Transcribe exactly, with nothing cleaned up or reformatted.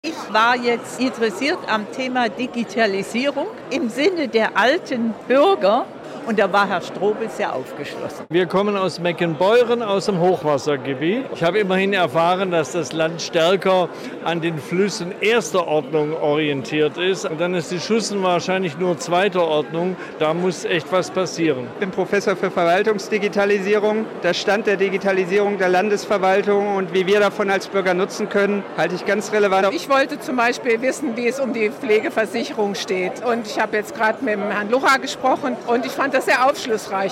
Ich war jetzt interessiert am Thema Digitalisierung im Sinne der alten Bürger. Und da war Herr Strobel sehr aufgeschlossen. Wir kommen aus Meckenbeuren, aus dem Hochwassergebiet. Ich habe immerhin erfahren, dass das Land stärker an den Flüssen erster Ordnung orientiert ist. Und dann ist die Schussen wahrscheinlich nur zweiter Ordnung. Da muss echt was passieren. Ich bin Professor für Verwaltungsdigitalisierung. Der Stand der Digitalisierung der Landesverwaltung und wie wir davon als Bürger nutzen können, halte ich ganz relevant. Ich wollte zum Beispiel wissen, wie es um die Pflegeversicherung steht. Und ich habe jetzt gerade mit dem Herrn Lucha gesprochen und ich fand das sehr aufschlussreich.